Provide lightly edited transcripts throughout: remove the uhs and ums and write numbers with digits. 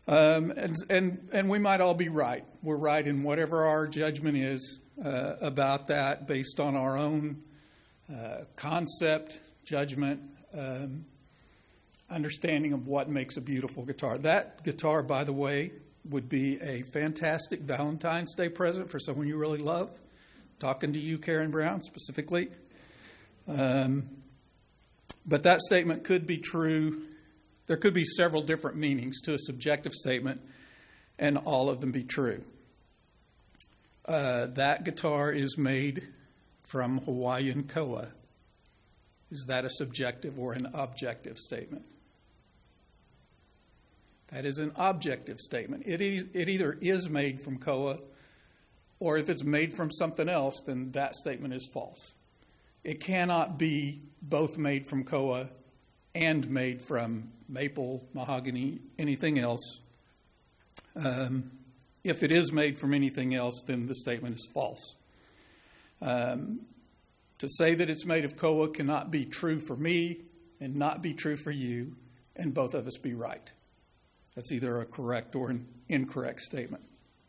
And we might all be right. We're right in whatever our judgment is about that based on our own concept, judgment, understanding of what makes a beautiful guitar. That guitar, by the way, would be a fantastic Valentine's Day present for someone you really love. Talking to you, Karen Brown, specifically. But that statement could be true. There could be several different meanings to a subjective statement, and all of them be true. That guitar is made from Hawaiian koa. Is that a subjective or an objective statement? That is an objective statement. It either is made from koa, or if it's made from something else, then that statement is false. It cannot be both made from koa and made from maple, mahogany, anything else. If it is made from anything else, then the statement is false. To say that it's made of koa cannot be true for me and not be true for you, and both of us be right. That's either a correct or an incorrect statement.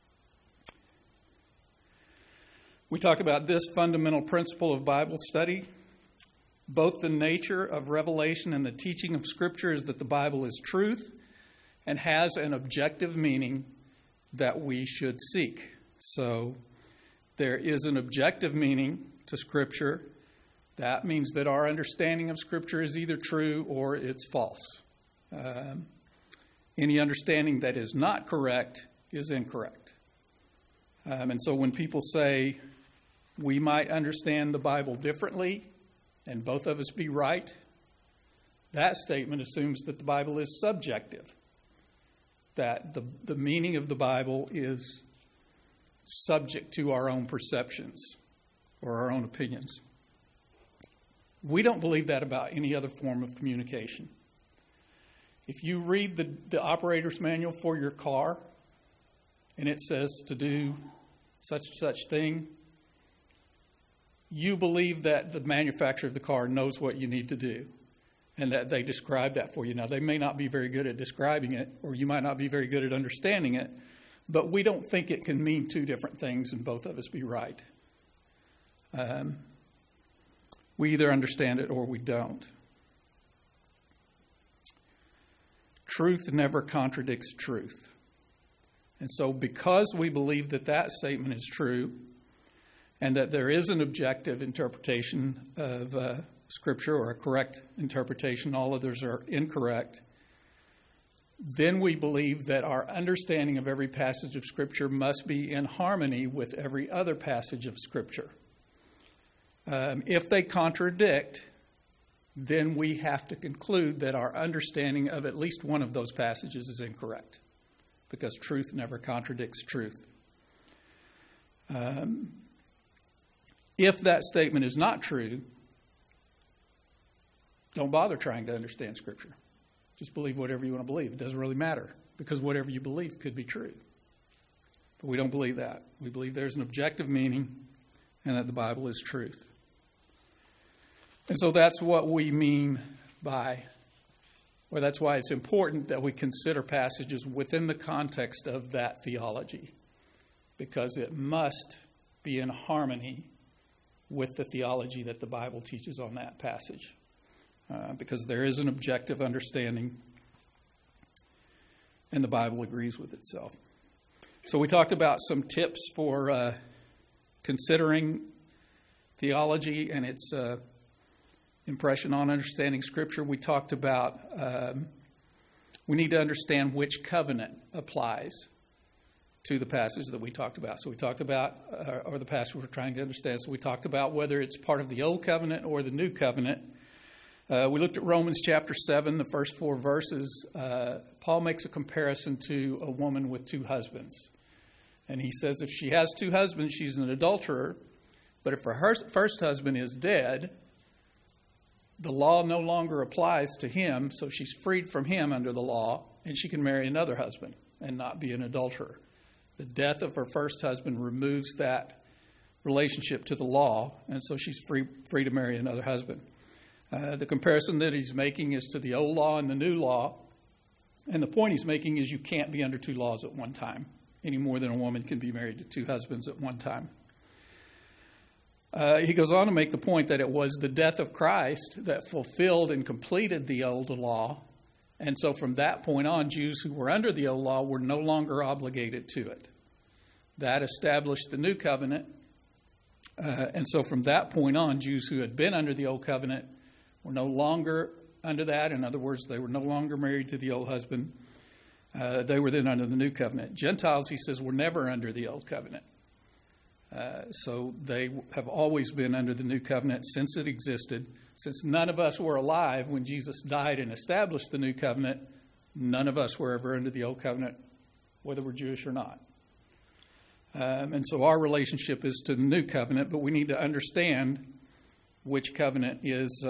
We talk about this fundamental principle of Bible study. Both the nature of revelation and the teaching of Scripture is that the Bible is truth and has an objective meaning that we should seek. So there is an objective meaning to Scripture. That means that our understanding of Scripture is either true or it's false. Any understanding that is not correct is incorrect. And so when people say we might understand the Bible differently and both of us be right, that statement assumes that the Bible is subjective, that the meaning of the Bible is subject to our own perceptions or our own opinions. We don't believe that about any other form of communication. If you read the operator's manual for your car and it says to do such thing, you believe that the manufacturer of the car knows what you need to do and that they describe that for you. Now, they may not be very good at describing it, or you might not be very good at understanding it, but we don't think it can mean two different things and both of us be right. We either understand it or we don't. Truth never contradicts truth. And so because we believe that that statement is true and that there is an objective interpretation of Scripture or a correct interpretation, all others are incorrect, then we believe that our understanding of every passage of Scripture must be in harmony with every other passage of Scripture. If they contradict, then we have to conclude that our understanding of at least one of those passages is incorrect, because truth never contradicts truth. If that statement is not true, don't bother trying to understand Scripture. Just believe whatever you want to believe. It doesn't really matter, because whatever you believe could be true. But we don't believe that. We believe there's an objective meaning and that the Bible is truth. And so that's what we mean by, or that's why it's important that we consider passages within the context of that theology, because it must be in harmony with the theology that the Bible teaches on that passage, because there is an objective understanding and the Bible agrees with itself. So we talked about some tips for considering theology and its impression on understanding Scripture. We talked about we need to understand which covenant applies to the passage that we talked about. So we talked about, or the passage we're trying to understand. So we talked about whether it's part of the Old Covenant or the New Covenant. We looked at Romans chapter 7, the first 4 verses. Paul makes a comparison to a woman with 2 husbands. And he says if she has 2 husbands, she's an adulterer. But if her first husband is dead, the law no longer applies to him, so she's freed from him under the law, and she can marry another husband and not be an adulterer. The death of her first husband removes that relationship to the law, and so she's free to marry another husband. The comparison that he's making is to the old law and the new law. And the point he's making is you can't be under two laws at one time, any more than a woman can be married to two husbands at one time. He goes on to make the point that it was the death of Christ that fulfilled and completed the old law. And so from that point on, Jews who were under the old law were no longer obligated to it. That established the new covenant. And so from that point on, Jews who had been under the old covenant were no longer under that. In other words, they were no longer married to the old husband. They were then under the new covenant. Gentiles, he says, were never under the old covenant. So they have always been under the new covenant since it existed. Since none of us were alive when Jesus died and established the new covenant, none of us were ever under the old covenant, whether we're Jewish or not. And so our relationship is to the new covenant, but we need to understand which covenant is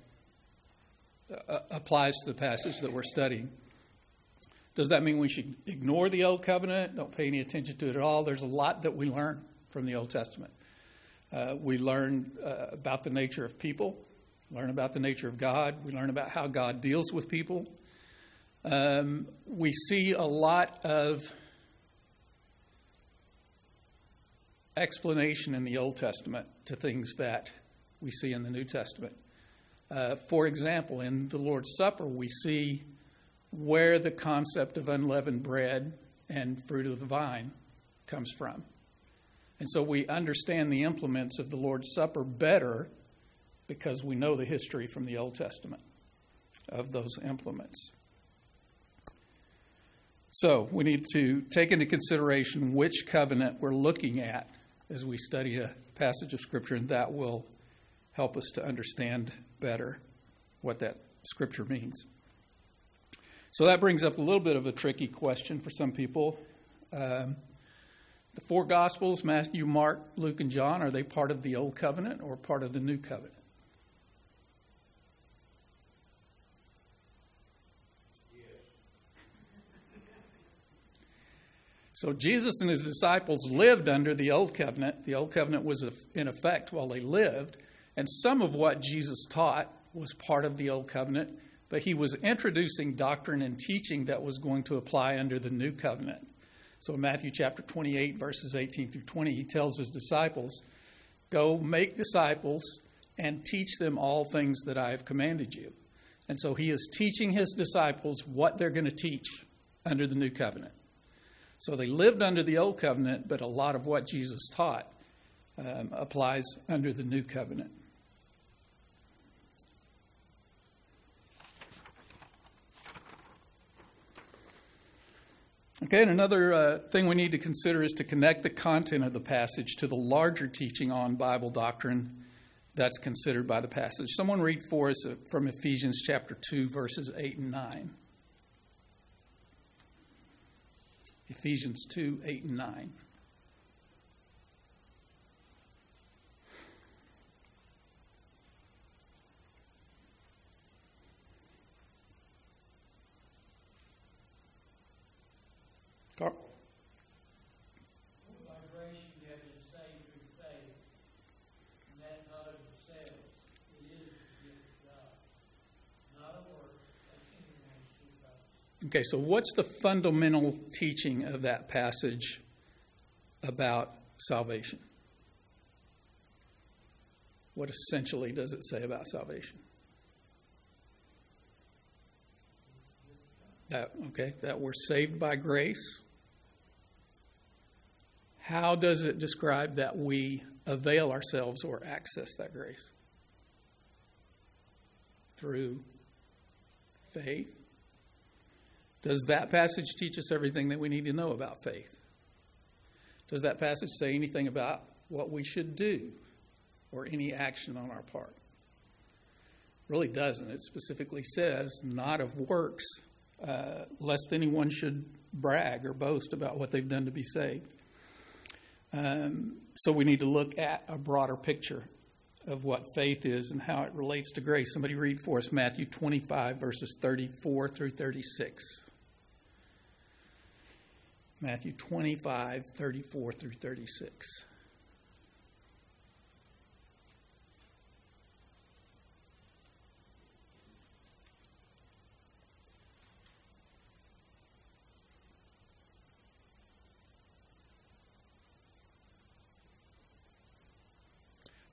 applies to the passage that we're studying. Does that mean we should ignore the old covenant, don't pay any attention to it at all? There's a lot that we learn from the Old Testament. We learn about the nature of people, learn about the nature of God. We learn about how God deals with people. We see a lot of explanation in the Old Testament to things that we see in the New Testament. For example, in the Lord's Supper, we see where the concept of unleavened bread and fruit of the vine comes from. And so we understand the implements of the Lord's Supper better because we know the history from the Old Testament of those implements. So we need to take into consideration which covenant we're looking at as we study a passage of Scripture, and that will help us to understand better what that Scripture means. So that brings up a little bit of a tricky question for some people. The four Gospels, Matthew, Mark, Luke, and John, are they part of the Old Covenant or part of the New Covenant? So Jesus and his disciples lived under the Old Covenant. The Old Covenant was in effect while they lived. And some of what Jesus taught was part of the Old Covenant, but he was introducing doctrine and teaching that was going to apply under the New Covenant. So in Matthew chapter 28, verses 18 through 20, he tells his disciples, "Go make disciples and teach them all things that I have commanded you." And so he is teaching his disciples what they're going to teach under the New Covenant. So they lived under the Old Covenant, but a lot of what Jesus taught applies under the New Covenant. Okay, and another thing we need to consider is to connect the content of the passage to the larger teaching on Bible doctrine that's considered by the passage. Someone read for us from Ephesians chapter 2, verses 8 and 9. Ephesians 2, 8 and 9. Carl? By grace you have been saved through faith, and that not of yourselves. It is the gift of God, not of works, lest anyone should boast. Okay, so what's the fundamental teaching of that passage about salvation? What essentially does it say about salvation? That we're saved by grace. How does it describe that we avail ourselves or access that grace? Through faith. Does that passage teach us everything that we need to know about faith? Does that passage say anything about what we should do or any action on our part? It really doesn't. It specifically says, not of works, lest anyone should brag or boast about what they've done to be saved. So we need to look at a broader picture of what faith is and how it relates to grace. Somebody read for us Matthew 25, verses 34 through 36. Matthew 25, 34 through 36.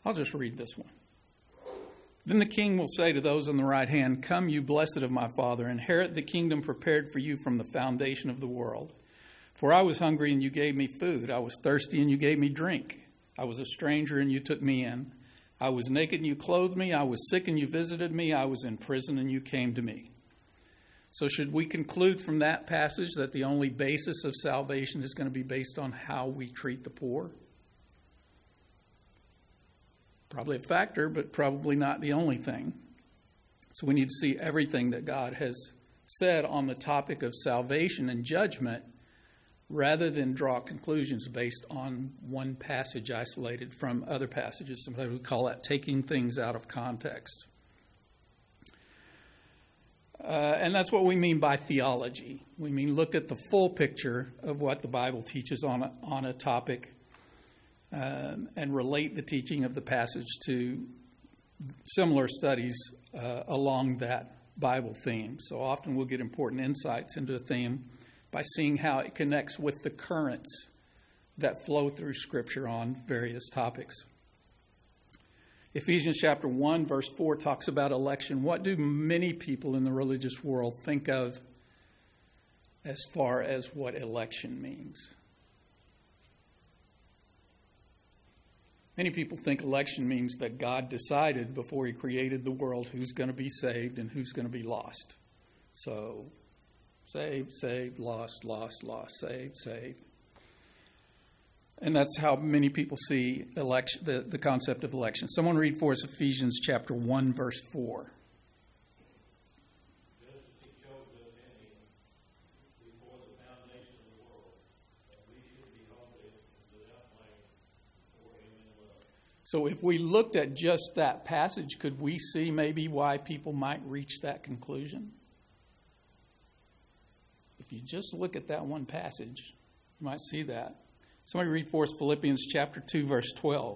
I'll just read this one. Then the king will say to those on the right hand, "Come, you blessed of my Father, inherit the kingdom prepared for you from the foundation of the world. For I was hungry, and you gave me food. I was thirsty, and you gave me drink. I was a stranger, and you took me in. I was naked, and you clothed me. I was sick, and you visited me. I was in prison, and you came to me." So should we conclude from that passage that the only basis of salvation is going to be based on how we treat the poor? Probably a factor, but probably not the only thing. So we need to see everything that God has said on the topic of salvation and judgment rather than draw conclusions based on one passage isolated from other passages. Somebody would call that taking things out of context. And that's what we mean by theology. We mean look at the full picture of what the Bible teaches on a topic and relate the teaching of the passage to similar studies along that Bible theme. So often we'll get important insights into a theme by seeing how it connects with the currents that flow through Scripture on various topics. Ephesians chapter 1, verse 4 talks about election. What do many people in the religious world think of as far as what election means? Many people think election means that God decided before he created the world who's going to be saved and who's going to be lost. So, saved, saved, lost, lost, lost, saved, saved. And that's how many people see election, the concept of election. Someone read for us Ephesians chapter 1, verse 4. Just as he chose us in him before the foundation of the world, that we should be holy and without blame before him in love. So if we looked at just that passage, could we see maybe why people might reach that conclusion? If you just look at that one passage, you might see that. Somebody read for us Philippians chapter 2, verse 12.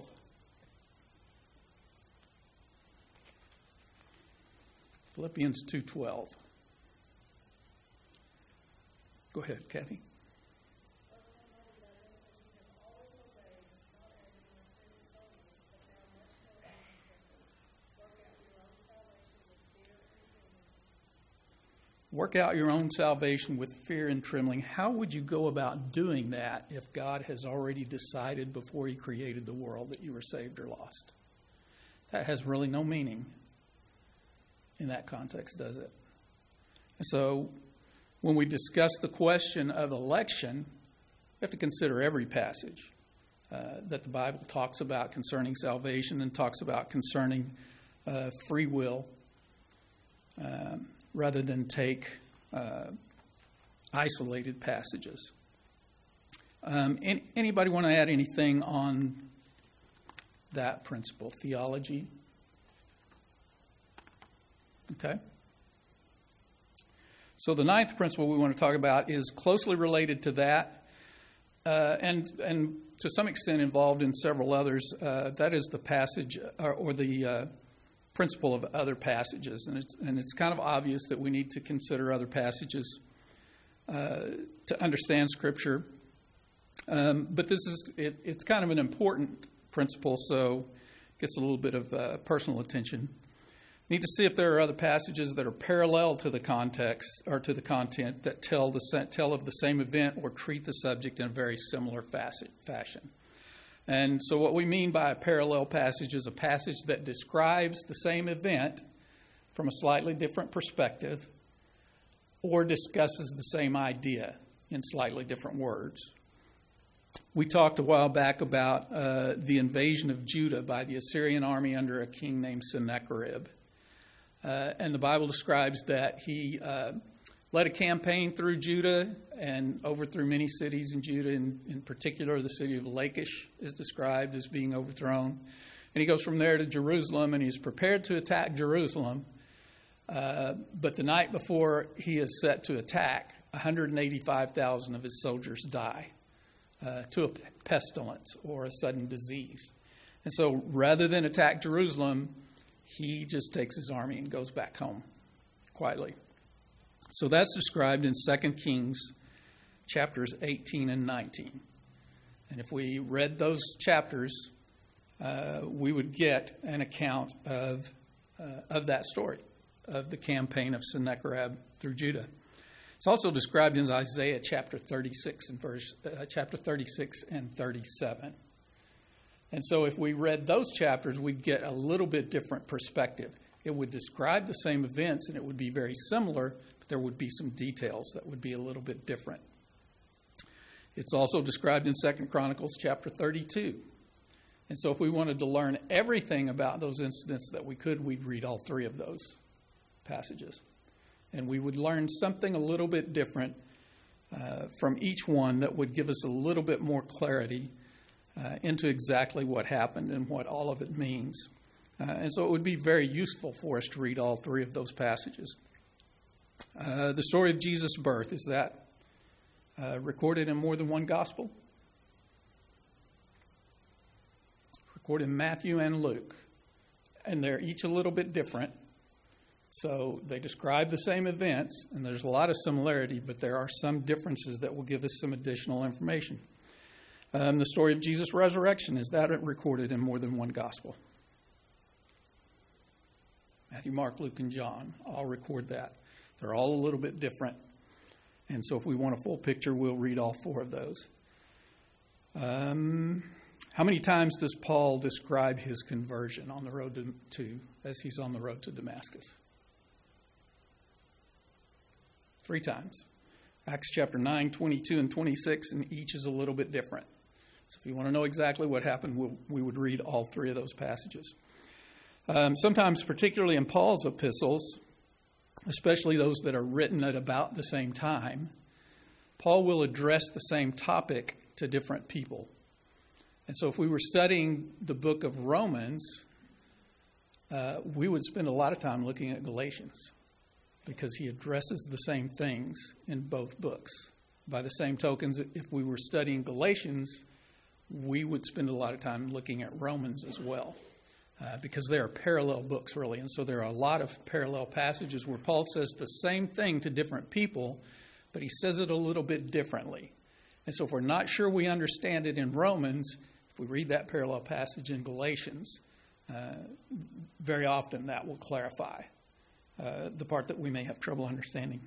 Philippians 2:12. Go ahead, Kathy. Work out your own salvation with fear and trembling. How would you go about doing that if God has already decided before he created the world that you were saved or lost? That has really no meaning in that context, does it? And so when we discuss the question of election, we have to consider every passage that the Bible talks about concerning salvation and talks about concerning free will. Rather than take isolated passages. Anybody want to add anything on that principle, theology? Okay. So the ninth principle we want to talk about is closely related to that and to some extent involved in several others. That is the passage or the principle of other passages, and it's kind of obvious that we need to consider other passages to understand Scripture. But it's kind of an important principle, so it gets a little bit of personal attention. We need to see if there are other passages that are parallel to the context or to the content that tell of the same event or treat the subject in a very similar fashion. And so what we mean by a parallel passage is a passage that describes the same event from a slightly different perspective or discusses the same idea in slightly different words. We talked a while back about the invasion of Judah by the Assyrian army under a king named Sennacherib. And the Bible describes that he led a campaign through Judah and overthrew many cities in Judah. In particular, the city of Lachish is described as being overthrown. And he goes from there to Jerusalem, and he's prepared to attack Jerusalem. But the night before he is set to attack, 185,000 of his soldiers die to a pestilence or a sudden disease. And so rather than attack Jerusalem, he just takes his army and goes back home quietly. So that's described in 2 Kings chapters 18 and 19. And if we read those chapters we would get an account of that story, of the campaign of Sennacherib through Judah. It's also described in Isaiah chapter 36 and 37. And so if we read those chapters, we'd get a little bit different perspective. It would describe the same events, and it would be very similar, but there would be some details that would be a little bit different. It's also described in 2 Chronicles chapter 32. And so if we wanted to learn everything about those incidents that we could, we'd read all three of those passages. And we would learn something a little bit different from each one that would give us a little bit more clarity into exactly what happened and what all of it means. And so it would be very useful for us to read all three of those passages. The story of Jesus' birth, is that recorded in more than one gospel? Recorded in Matthew and Luke. And they're each a little bit different. So they describe the same events, and there's a lot of similarity, but there are some differences that will give us some additional information. The story of Jesus' resurrection, is that recorded in more than one gospel? Matthew, Mark, Luke, and John all record that. They're all a little bit different. And so if we want a full picture, we'll read all four of those. How many times does Paul describe his conversion on the road to as he's on the road to Damascus? 3 times. Acts chapter 9, 22, and 26, and each is a little bit different. So if you want to know exactly what happened, we would read all 3 of those passages. Sometimes, particularly in Paul's epistles, especially those that are written at about the same time, Paul will address the same topic to different people. And so if we were studying the book of Romans, we would spend a lot of time looking at Galatians, because he addresses the same things in both books. By the same tokens, if we were studying Galatians, we would spend a lot of time looking at Romans as well, because they are parallel books, really. And so there are a lot of parallel passages where Paul says the same thing to different people, but he says it a little bit differently. And so if we're not sure we understand it in Romans, if we read that parallel passage in Galatians, very often that will clarify the part that we may have trouble understanding.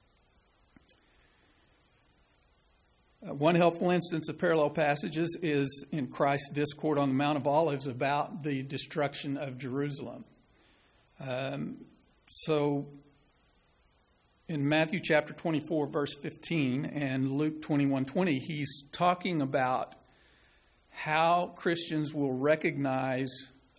One helpful instance of parallel passages is in Christ's discourse on the Mount of Olives about the destruction of Jerusalem. So in Matthew chapter 24, verse 15, and Luke 21:20, he's talking about how Christians will recognize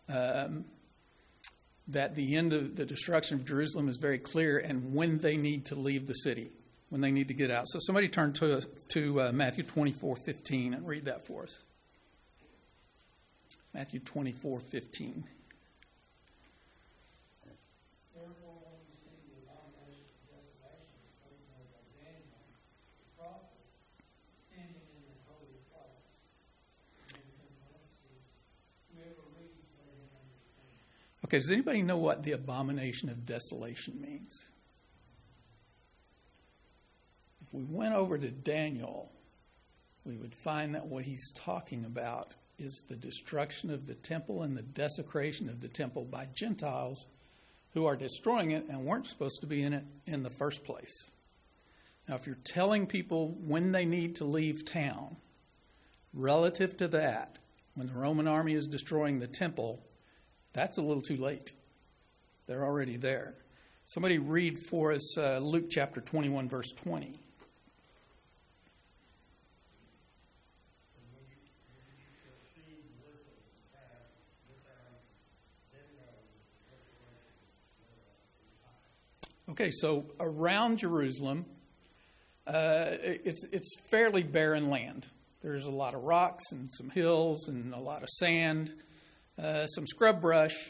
that the end of the destruction of Jerusalem is very clear, and when they need to leave the city, when they need to get out. So somebody turn to Matthew 24:15 and read that for us. Matthew 24:15. Therefore, when you see the abomination of desolation spoken of by Daniel, the prophet, standing in the holy place, and in parentheses, whoever reads, let him understand. Okay, does anybody know what the abomination of desolation means? If we went over to Daniel, we would find that what he's talking about is the destruction of the temple and the desecration of the temple by Gentiles who are destroying it and weren't supposed to be in it in the first place. Now, if you're telling people when they need to leave town, relative to that, when the Roman army is destroying the temple, that's a little too late. They're already there. Somebody read for us Luke chapter 21, verse 20. Okay, so around Jerusalem, it's fairly barren land. There's a lot of rocks and some hills and a lot of sand, some scrub brush,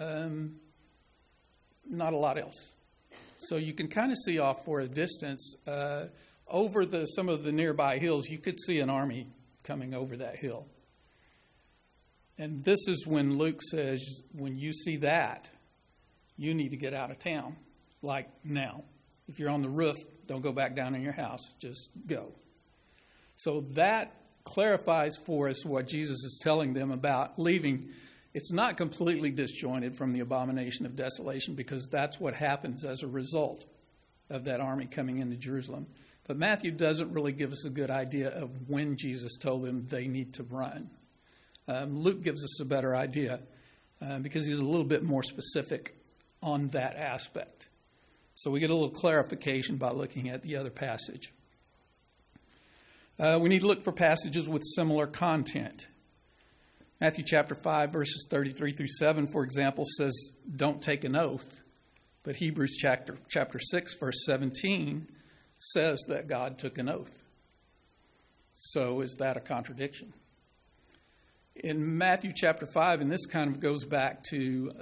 not a lot else. So you can kind of see off for a distance. Over some of the nearby hills, you could see an army coming over that hill. And this is when Luke says, when you see that, you need to get out of town. Like now. If you're on the roof, don't go back down in your house. Just go. So that clarifies for us what Jesus is telling them about leaving. It's not completely disjointed from the abomination of desolation, because that's what happens as a result of that army coming into Jerusalem. But Matthew doesn't really give us a good idea of when Jesus told them they need to run. Luke gives us a better idea because he's a little bit more specific on that aspect. So we get a little clarification by looking at the other passage. We need to look for passages with similar content. Matthew chapter 5, verses 33 through 7, for example, says, don't take an oath. But Hebrews chapter 6, verse 17, says that God took an oath. So is that a contradiction? In Matthew chapter 5, and this kind of goes back to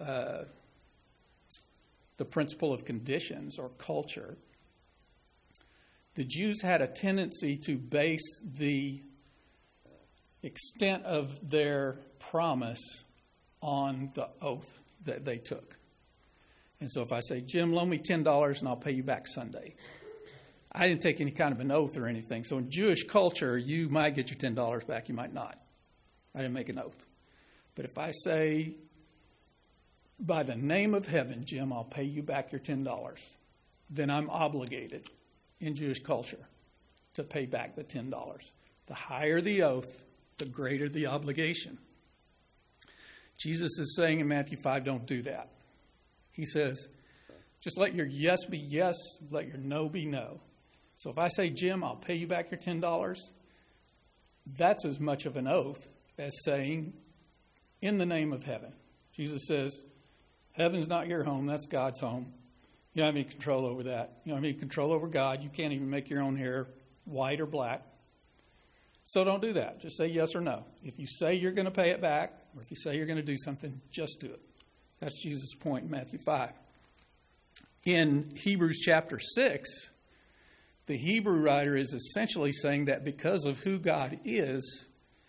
the principle of conditions or culture, the Jews had a tendency to base the extent of their promise on the oath that they took. And so if I say, Jim, loan me $10 and I'll pay you back Sunday, I didn't take any kind of an oath or anything. So in Jewish culture, you might get your $10 back, you might not. I didn't make an oath. But if I say, by the name of heaven, Jim, I'll pay you back your $10, then I'm obligated in Jewish culture to pay back the $10. The higher the oath, the greater the obligation. Jesus is saying in Matthew 5, don't do that. He says, just let your yes be yes, let your no be no. So if I say, Jim, I'll pay you back your $10, that's as much of an oath as saying, in the name of heaven. Jesus says, heaven's not your home, that's God's home. You don't have any control over that. You don't have any control over God. You can't even make your own hair white or black. So don't do that. Just say yes or no. If you say you're going to pay it back, or if you say you're going to do something, just do it. That's Jesus' point in Matthew 5. In Hebrews chapter 6, the Hebrew writer is essentially saying that because of who God is,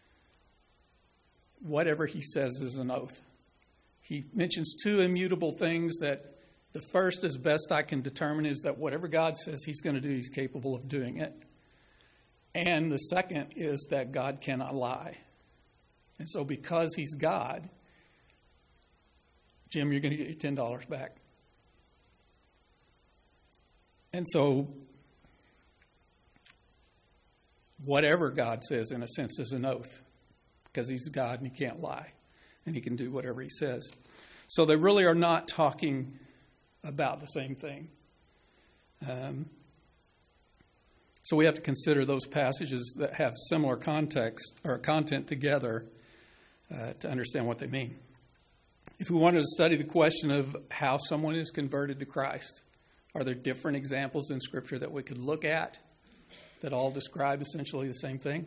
whatever he says is an oath. He mentions two immutable things that the first, as best I can determine, is that whatever God says he's going to do, he's capable of doing it. And the second is that God cannot lie. And so because he's God, Jim, you're going to get your $10 back. And so whatever God says, in a sense, is an oath, because he's God and he can't lie, and he can do whatever he says. So they really are not talking about the same thing. So we have to consider those passages that have similar context or content together to understand what they mean. If we wanted to study the question of how someone is converted to Christ, are there different examples in Scripture that we could look at that all describe essentially the same thing?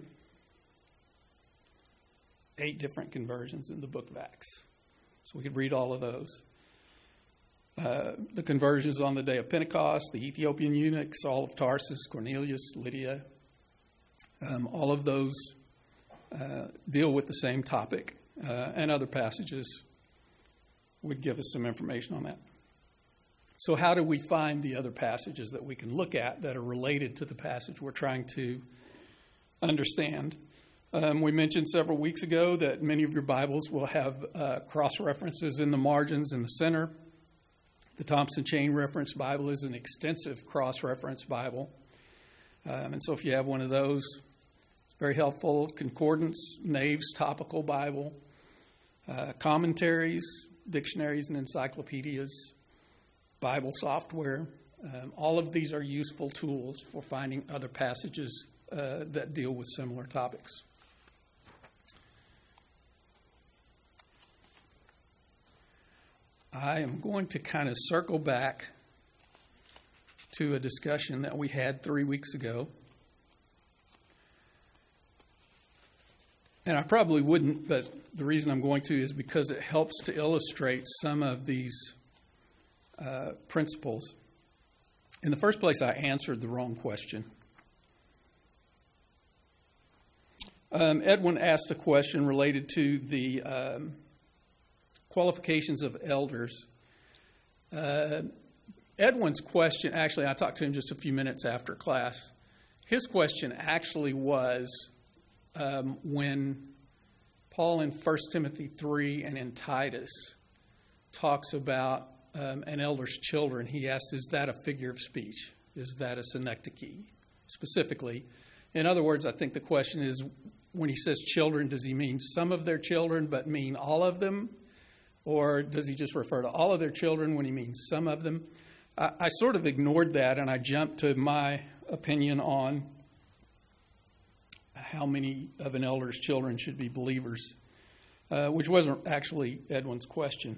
8 different conversions in the book of Acts. So we could read all of those. The conversions on the day of Pentecost, the Ethiopian eunuch, Saul of Tarsus, Cornelius, Lydia, all of those deal with the same topic, and other passages would give us some information on that. So how do we find the other passages that we can look at that are related to the passage we're trying to understand? We mentioned several weeks ago that many of your Bibles will have cross-references in the margins in the center. The Thompson Chain Reference Bible is an extensive cross-reference Bible. And so if you have one of those, it's very helpful. Concordance, Nave's Topical Bible, commentaries, dictionaries and encyclopedias, Bible software. All of these are useful tools for finding other passages that deal with similar topics. I am going to kind of circle back to a discussion that we had 3 weeks ago. And I probably wouldn't, but the reason I'm going to is because it helps to illustrate some of these principles. In the first place, I answered the wrong question. Edwin asked a question related to the qualifications of elders. Edwin's question, actually, I talked to him just a few minutes after class. His question actually was, when Paul in 1 Timothy 3 and in Titus talks about an elder's children, he asked, is that a figure of speech? Is that a synecdoche, specifically? In other words, I think the question is, when he says children, does he mean some of their children but mean all of them? Or does he just refer to all of their children when he means some of them? I sort of ignored that, and I jumped to my opinion on how many of an elder's children should be believers, which wasn't actually Edwin's question.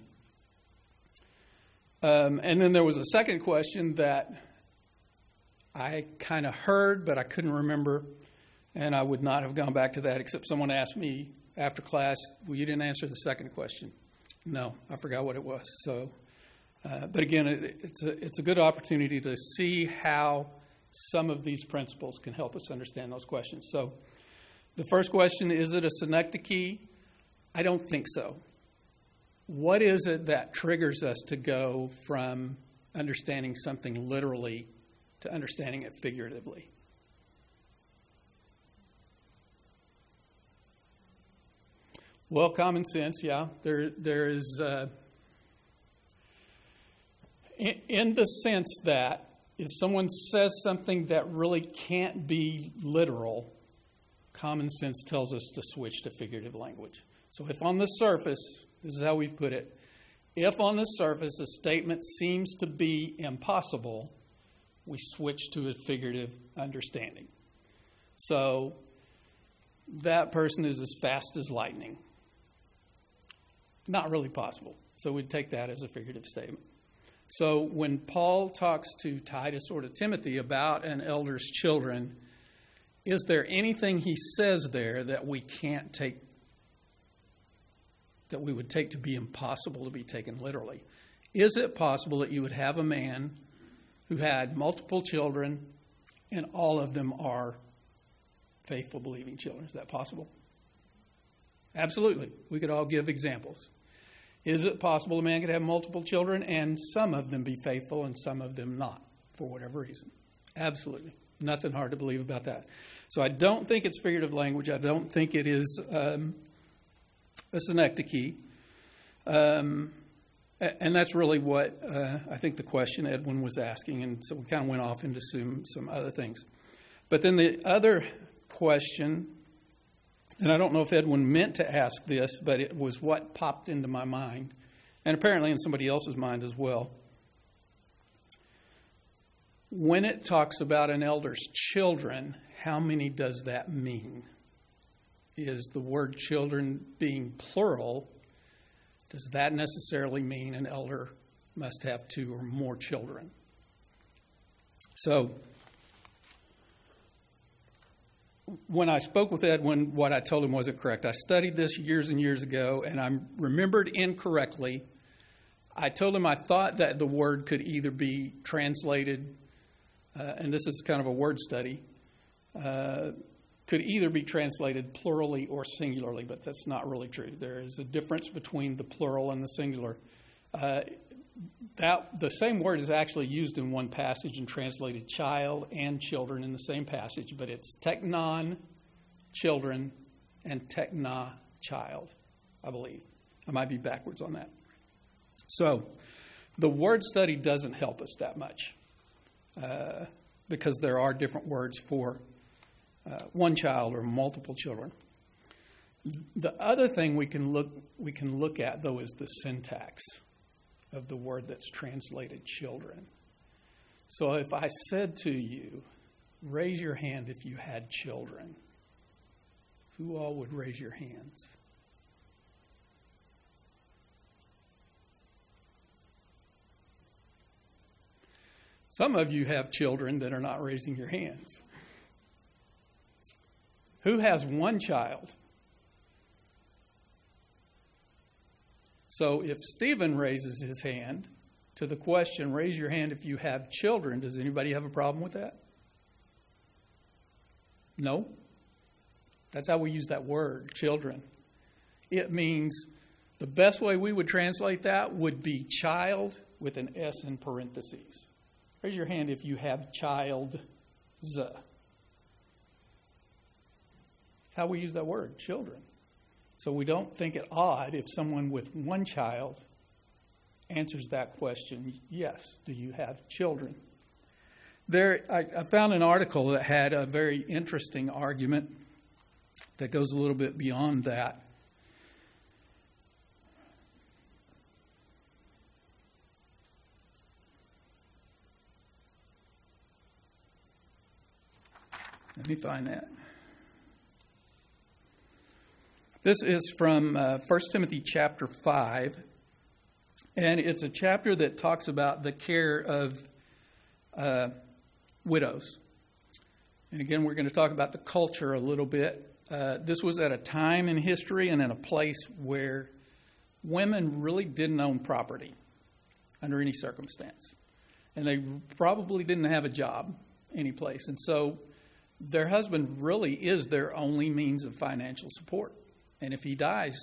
And then there was a second question that I kind of heard, but I couldn't remember, and I would not have gone back to that except someone asked me after class, well, you didn't answer the second question. No, I forgot what it was. So, but again, it's a good opportunity to see how some of these principles can help us understand those questions. So the first question, is it a synecdoche? I don't think so. What is it that triggers us to go from understanding something literally to understanding it figuratively? Well, common sense, yeah. There is, in the sense that if someone says something that really can't be literal, common sense tells us to switch to figurative language. So if on the surface, this is how we've put it, if on the surface a statement seems to be impossible, we switch to a figurative understanding. So that person is as fast as lightning. Not really possible. So we'd take that as a figurative statement. So when Paul talks to Titus or to Timothy about an elder's children, is there anything he says there that we can't take, that we would take to be impossible to be taken literally? Is it possible that you would have a man who had multiple children and all of them are faithful, believing children? Is that possible? Absolutely. We could all give examples. Is it possible a man could have multiple children and some of them be faithful and some of them not, for whatever reason? Absolutely. Nothing hard to believe about that. So I don't think it's figurative language. I don't think it is a synecdoche. And that's really what I think the question Edwin was asking. And so we kind of went off into some other things. But then the other question, and I don't know if Edwin meant to ask this, but it was what popped into my mind, and apparently in somebody else's mind as well. When it talks about an elder's children, how many does that mean? Is the word children being plural? Does that necessarily mean an elder must have 2 or more children? So when I spoke with Edwin, what I told him wasn't correct. I studied this years and years ago, and I remembered incorrectly. I told him I thought that the word could either be translated, and this is kind of a word study, could either be translated plurally or singularly, but that's not really true. There is a difference between the plural and the singular. The same word is actually used in one passage and translated child and children in the same passage, but it's teknon, children, and tekna, child, I believe. I might be backwards on that. So the word study doesn't help us that much because there are different words for one child or multiple children. The other thing we can look at, though, is the syntax of the word that's translated children. So if I said to you, raise your hand if you had children, who all would raise your hands? Some of you have children that are not raising your hands. Who has one child? So if Stephen raises his hand to the question, raise your hand if you have children, does anybody have a problem with that? No? That's how we use that word, children. It means the best way we would translate that would be child with an S in parentheses. Raise your hand if you have child. That's It's how we use that word, children. So we don't think it odd if someone with one child answers that question, yes, do you have children? I found an article that had a very interesting argument that goes a little bit beyond that. Let me find that. This is from 1 Timothy chapter 5, and it's a chapter that talks about the care of widows. And again, we're going to talk about the culture a little bit. This was at a time in history and in a place where women really didn't own property under any circumstance. And they probably didn't have a job anyplace. And so their husband really is their only means of financial support. And if he dies,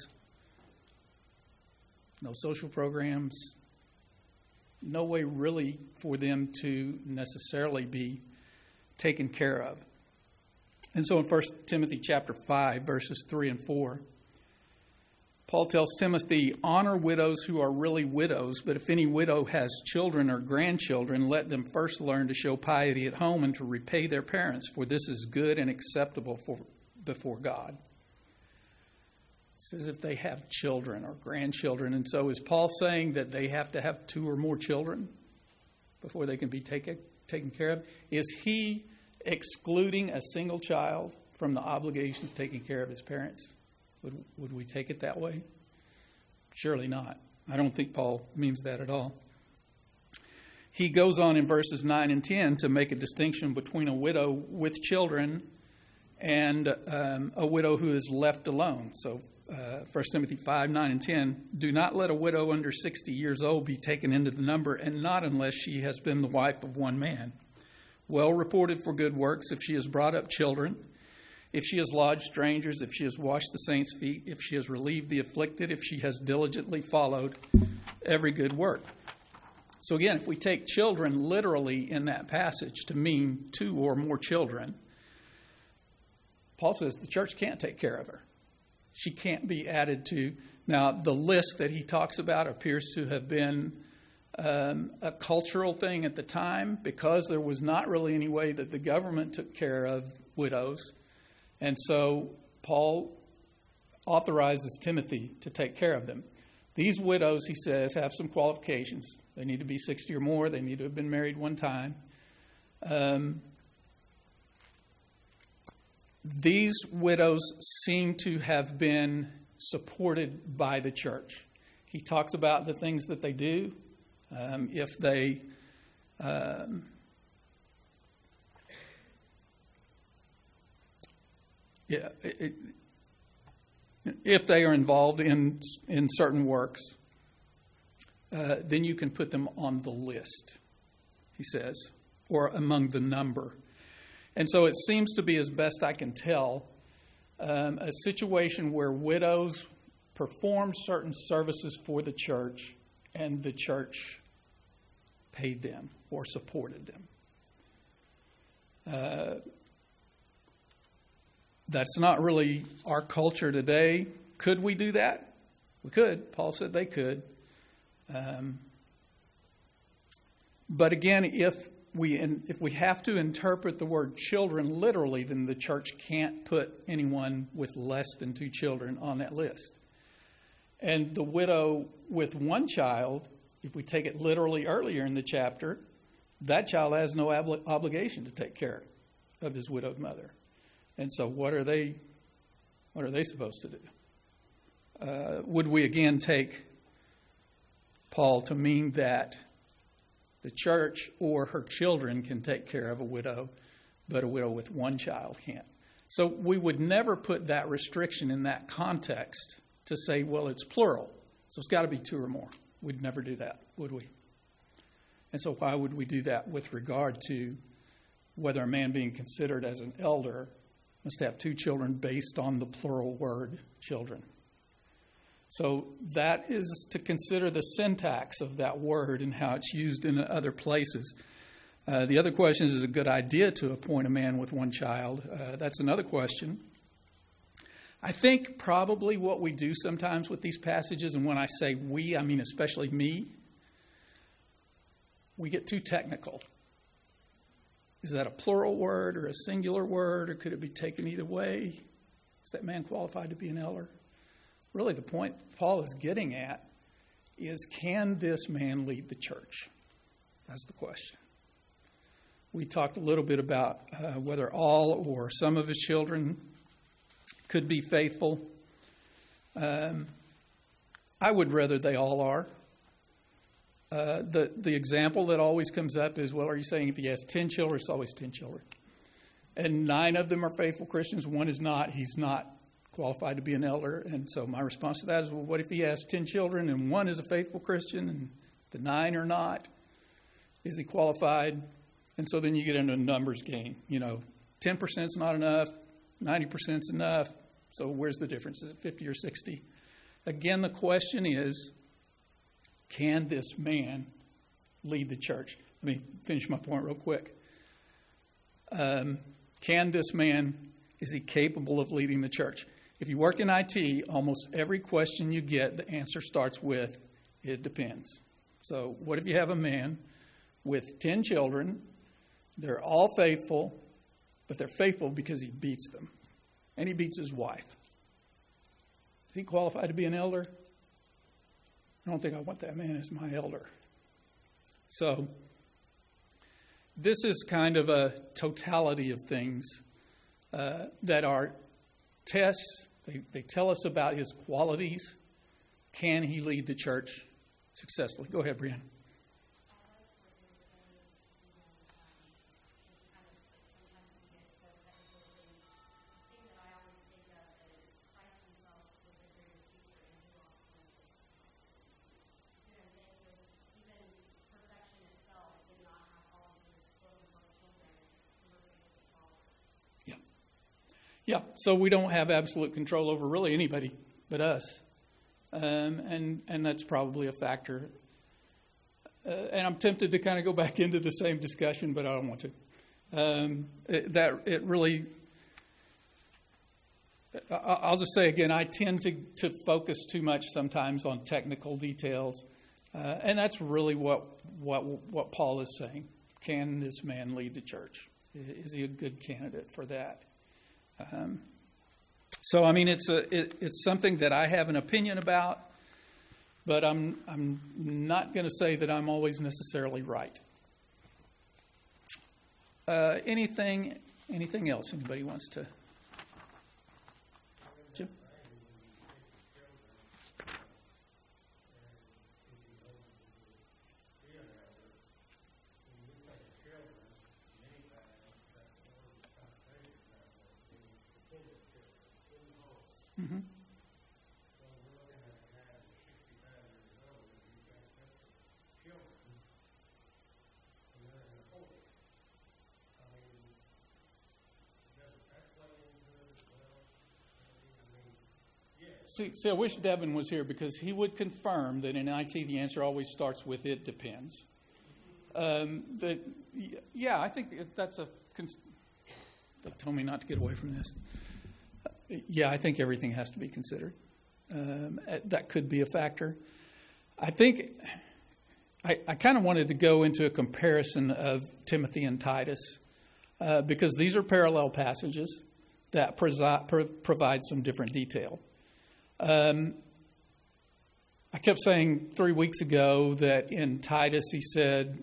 no social programs, no way really for them to necessarily be taken care of. And so in 1 Timothy chapter 5, verses 3 and 4, Paul tells Timothy, honor widows who are really widows, but if any widow has children or grandchildren, let them first learn to show piety at home and to repay their parents, for this is good and acceptable before God. It says if they have children or grandchildren. And so is Paul saying that they have to have 2 or more children before they can be taken care of? Is he excluding a single child from the obligation of taking care of his parents? Would we take it that way? Surely not. I don't think Paul means that at all. He goes on in verses 9 and 10 to make a distinction between a widow with children and a widow who is left alone. So 1 Timothy 5, 9 and 10, do not let a widow under 60 years old be taken into the number, and not unless she has been the wife of one man. Well reported for good works, if she has brought up children, if she has lodged strangers, if she has washed the saints' feet, if she has relieved the afflicted, if she has diligently followed every good work. So again, if we take children literally in that passage to mean 2 or more children, Paul says the church can't take care of her. She can't be added to. Now, the list that he talks about appears to have been a cultural thing at the time because there was not really any way that the government took care of widows. And so Paul authorizes Timothy to take care of them. These widows, he says, have some qualifications. They need to be 60 or more. They need to have been married one time. These widows seem to have been supported by the church. He talks about the things that they do. If they if they are involved in certain works, then you can put them on the list, he says, or among the number. And so it seems to be, as best I can tell, a situation where widows performed certain services for the church and the church paid them or supported them. That's not really our culture today. Could we do that? We could. Paul said they could. But again, if we have to interpret the word children literally, then the church can't put anyone with less than 2 children on that list. And the widow with one child, if we take it literally earlier in the chapter, that child has no obligation to take care of his widowed mother. And so what are they supposed to do? Would we again take Paul to mean that the church or her children can take care of a widow, but a widow with one child can't? So we would never put that restriction in that context to say, well, it's plural, so it's got to be 2 or more. We'd never do that, would we? And so why would we do that with regard to whether a man being considered as an elder must have 2 children based on the plural word children? So that is to consider the syntax of that word and how it's used in other places. The other question is it a good idea to appoint a man with one child? That's another question. I think probably what we do sometimes with these passages, and when I say we, I mean especially me, we get too technical. Is that a plural word or a singular word, or could it be taken either way? Is that man qualified to be an elder? Really, the point Paul is getting at is, can this man lead the church? That's the question. We talked a little bit about whether all or some of his children could be faithful. I would rather they all are. The example that always comes up is, well, are you saying if he has 10 children, it's always 10 children? And 9 of them are faithful Christians, 1 is not. He's not qualified to be an elder. And so my response to that is, well, what if he has 10 children and 1 is a faithful Christian and the 9 are not? Is he qualified? And so then you get into a numbers game. 10% is not enough, 90% is enough. So where's the difference? Is it 50 or 60? Again, the question is, can this man lead the church? Let me finish my point real quick. Can this man, is he capable of leading the church? If you work in IT, almost every question you get, the answer starts with, it depends. So what if you have a man with 10 children? They're all faithful, but they're faithful because he beats them. And he beats his wife. Is he qualified to be an elder? I don't think I want that man as my elder. So this is kind of a totality of things that are tests. They tell us about his qualities. Can he lead the church successfully? Go ahead, Brianna. Yeah, so we don't have absolute control over really anybody but us. And that's probably a factor. And I'm tempted to kind of go back into the same discussion, but I don't want to. I'll just say again, I tend to focus too much sometimes on technical details. And that's really what Paul is saying. Can this man lead the church? Is he a good candidate for that? So I mean, it's something that I have an opinion about, but I'm not going to say that I'm always necessarily right. Anything else anybody wants to? Jim? Mm-hmm. See, I wish Devin was here because he would confirm that in IT the answer always starts with "it depends." I think that's they told me not to get away from this. Yeah, I think everything has to be considered. That could be a factor. I think I kind of wanted to go into a comparison of Timothy and Titus because these are parallel passages that provide some different detail. I kept saying 3 weeks ago that in Titus he said,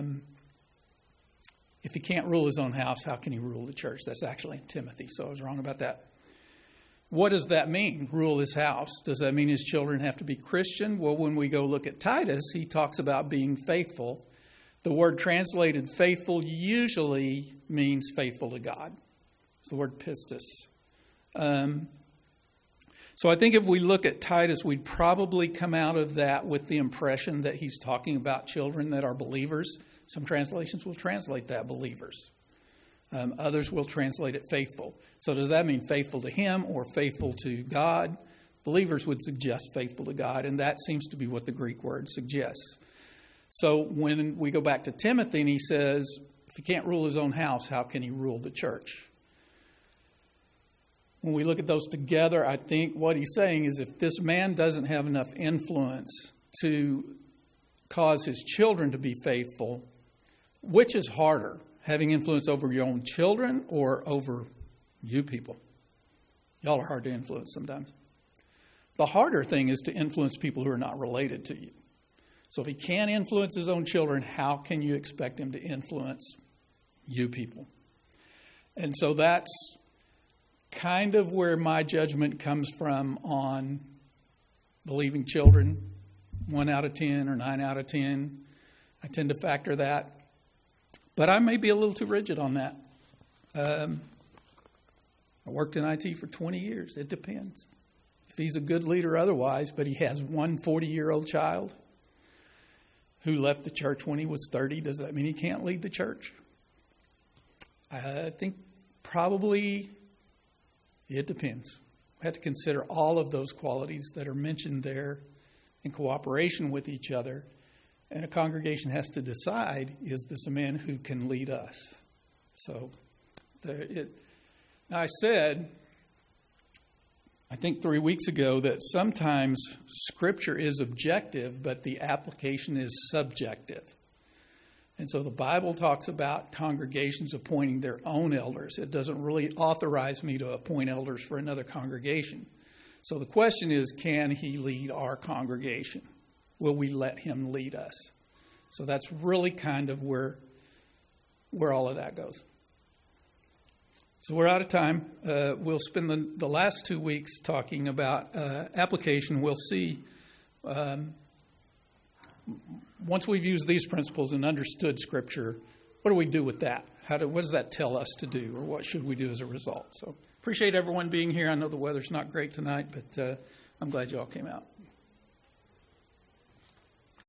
if he can't rule his own house, how can he rule the church? That's actually in Timothy, so I was wrong about that. What does that mean, rule his house? Does that mean his children have to be Christian? Well, when we go look at Titus, he talks about being faithful. The word translated faithful usually means faithful to God. It's the word pistis. So I think if we look at Titus, we'd probably come out of that with the impression that he's talking about children that are believers. Some translations will translate that believers. Others will translate it faithful. So does that mean faithful to him or faithful to God? Believers would suggest faithful to God, and that seems to be what the Greek word suggests. So when we go back to Timothy and he says, if he can't rule his own house, how can he rule the church? when we look at those together, I think what he's saying is if this man doesn't have enough influence to cause his children to be faithful, which is harder, having influence over your own children or over you people? Y'all are hard to influence sometimes. The harder thing is to influence people who are not related to you. So if he can't influence his own children, how can you expect him to influence you people? And so that's kind of where my judgment comes from on believing children, 1 out of 10 or 9 out of 10. I tend to factor that. But I may be a little too rigid on that. I worked in IT for 20 years. It depends. If he's a good leader otherwise, but he has one 40-year-old child who left the church when he was 30, does that mean he can't lead the church? I think probably it depends. We have to consider all of those qualities that are mentioned there in cooperation with each other. And a congregation has to decide, is this a man who can lead us? So now I said, I think 3 weeks ago, that sometimes Scripture is objective, but the application is subjective. And so the Bible talks about congregations appointing their own elders. It doesn't really authorize me to appoint elders for another congregation. So the question is, can he lead our congregation? Will we let him lead us? So that's really kind of where all of that goes. So we're out of time. We'll spend the last 2 weeks talking about application. We'll see, once we've used these principles and understood Scripture, what do we do with that? What does that tell us to do, or what should we do as a result? So appreciate everyone being here. I know the weather's not great tonight, but I'm glad you all came out.